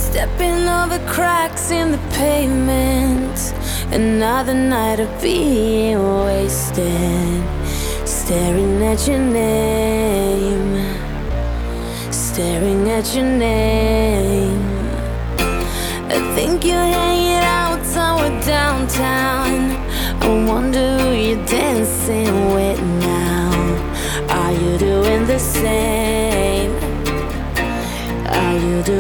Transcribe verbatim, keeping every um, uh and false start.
Stepping over cracks in the pavement. Another night of being wasted. Staring at your name. Staring at your name. I think you're hanging out somewhere downtown. I wonder who you're dancing with now. Are you doing the same? Are you doing